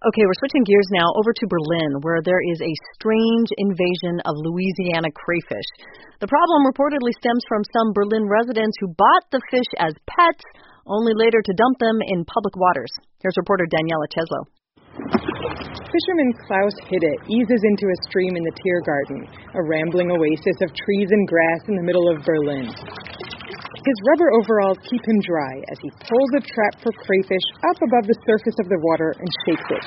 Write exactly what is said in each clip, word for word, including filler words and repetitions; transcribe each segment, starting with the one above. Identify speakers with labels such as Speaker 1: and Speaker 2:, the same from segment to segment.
Speaker 1: Okay, we're switching gears now over to Berlin, where there is a strange invasion of Louisiana crayfish. The problem reportedly stems from some Berlin residents who bought the fish as pets, only later to dump them in public waters. Here's reporter Daniela Cheslow.
Speaker 2: Fisherman Klaus Hidde eases into a stream in the Tiergarten, a rambling oasis of trees and grass in the middle of Berlin. His rubber overalls keep him dry as he pulls a trap for crayfish up above the surface of the water and shakes it.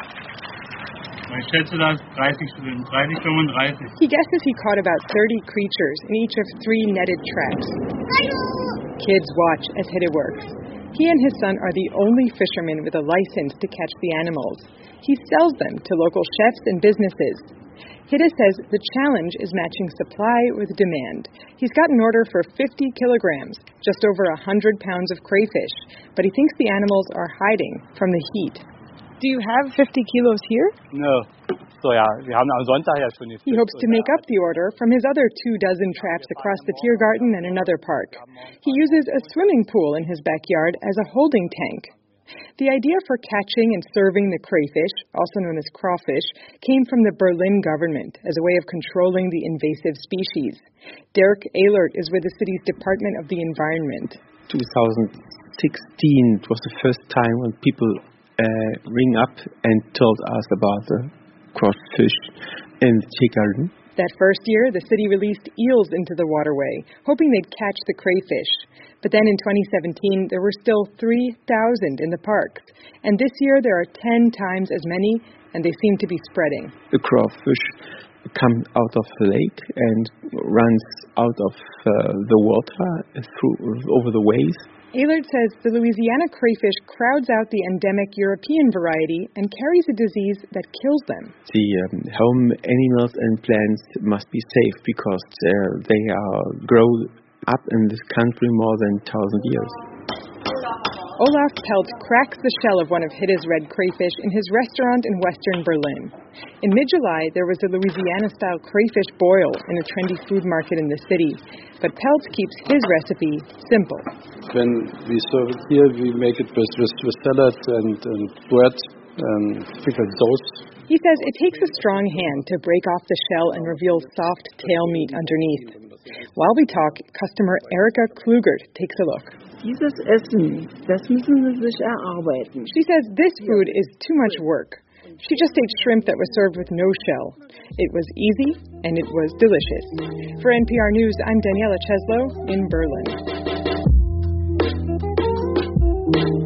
Speaker 2: He guesses he caught about thirty creatures in each of three netted traps. Kids watch as Hidde works. He and his son are the only fishermen with a license to catch the animals. He sells them to local chefs and businesses. Hidde says the challenge is matching supply with demand. He's got an order for fifty kilograms, just over one hundred pounds of crayfish, but he thinks the animals are hiding from the heat. Do you have fifty kilos here?
Speaker 3: No. So, ja, wir haben am Sonntag ja schon die
Speaker 2: He hopes to make up the order from his other two dozen traps across the Tiergarten and another park. He uses a swimming pool in his backyard as a holding tank. The idea for catching and serving the crayfish, also known as crawfish, came from the Berlin government as a way of controlling the invasive species. Dirk Ehlert is with the city's Department of the Environment.
Speaker 4: twenty sixteen was the first time when people uh, ring up and told us about the crawfish in the Tiergarten.
Speaker 2: That first year, the city released eels into the waterway, hoping they'd catch the crayfish. But then in twenty seventeen, there were still three thousand in the parks. And this year, there are ten times as many, and they seem to be spreading.
Speaker 4: The crawfish comes out of the lake and runs out of uh, the water through over the waves.
Speaker 2: Ehlert says the Louisiana crayfish crowds out the endemic European variety and carries a disease that kills them.
Speaker 4: The um, home animals and plants must be safe because uh, they are grow up in this country more than one thousand years.
Speaker 2: Olaf Peltz cracks the shell of one of Hidde's red crayfish in his restaurant in western Berlin. In mid-July, there was a Louisiana-style crayfish boil in a trendy food market in the city. But Peltz keeps his recipe simple.
Speaker 5: When we serve it here, we make it with, with, with salad and, and bread and pickled sauce.
Speaker 2: He says it takes a strong hand to break off the shell and reveal soft tail meat underneath. While we talk, customer Erika Klugert takes a look.
Speaker 6: Dieses Essen, das müssen Sie sich erarbeiten.
Speaker 2: She says this food is too much work. She just ate shrimp that was served with no shell. It was easy and it was delicious. For N P R News, I'm Daniela Cheslow in Berlin.